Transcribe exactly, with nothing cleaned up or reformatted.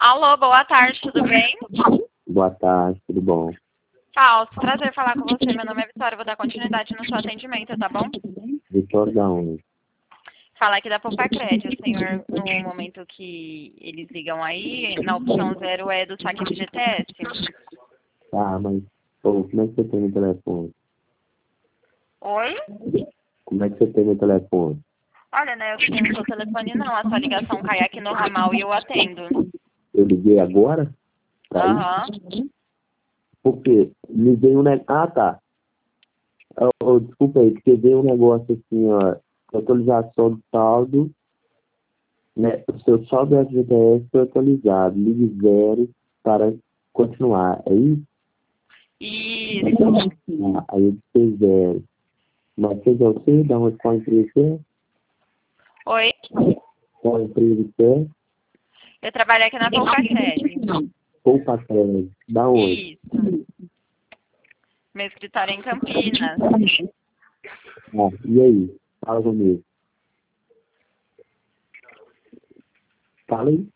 Alô, boa tarde, tudo bem? Boa tarde, tudo bom? Falso, prazer falar com você. Meu nome é Vitória, vou dar continuidade no seu atendimento, tá bom? Vitória da onde? Fala aqui da Poupa Crédito, senhor, no momento que eles ligam aí, na opção zero é do saque F G T S. Ah, mas, pô, como é que você tem meu telefone? Oi? Como é que você tem meu telefone? Olha, né, eu tenho o seu telefone não, a sua ligação cai aqui no ramal e eu atendo. Eu liguei agora? Pra Aham. isso? Porque me veio um negócio... Ah, tá. Oh, oh, desculpa aí, porque veio um negócio assim, ó, atualização do saldo, né? O seu saldo do F G T S foi atualizado, ligue zero para continuar, é isso? Isso. Ah, aí eu disse zero. Mas você já sei da onde qual empresa é? Oi? Qual empresa que é? Eu trabalho aqui na Poupa Crédito. Poupa Crédito. Da onde? Isso. Meu escritório é em Campinas. Ah, e aí? Fala comigo. Fala aí.